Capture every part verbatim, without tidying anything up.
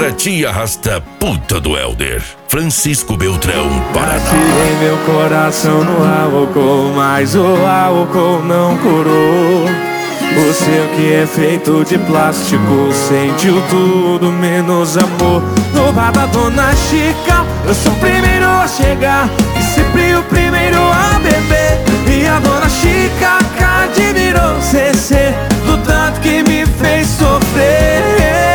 Paraty arrasta puta do Helder. Francisco Beltrão, Paraná. Tirei meu coração no álcool, mas o álcool não curou. O seu que é feito de plástico sentiu tudo menos amor. No bar da Dona Chica, eu sou o primeiro a chegar e sempre o primeiro a beber. E a Dona Chica admirou C C do tanto que me fez sofrer.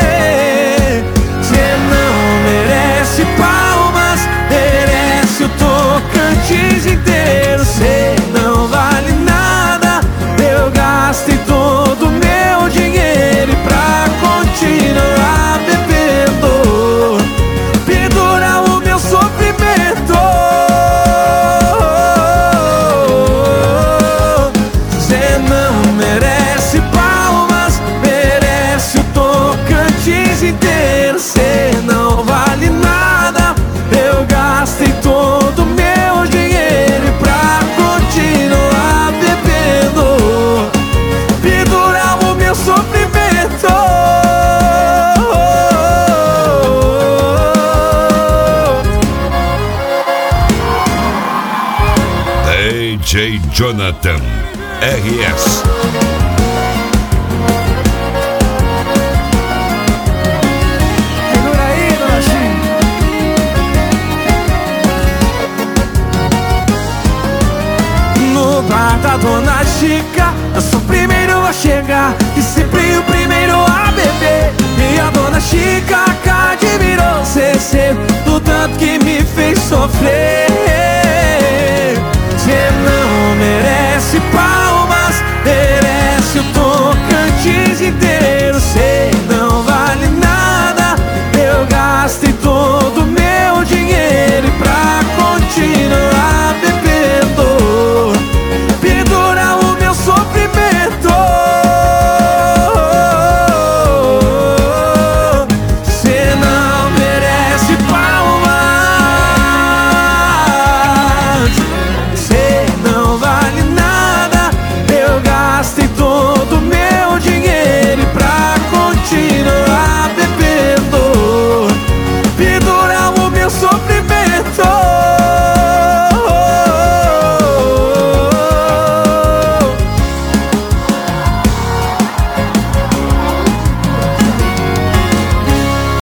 Cê não merece palmas, merece o Tocantins inteiro. Cê não vale nada, eu gastei todo o meu dinheiro. E pra continuar bebendo, pendurar o meu sofrimento. Cê não merece palmas, merece o Tocantins inteiro. Cê não vale nada, eu gastei todo o meu dinheiro. E pra continuar bebendo, pendurar o meu sofrimento. D J Jonathan, R S. Segura aí, Dona Chica. No bar da Dona Chica, eu sou o primeiro a chegar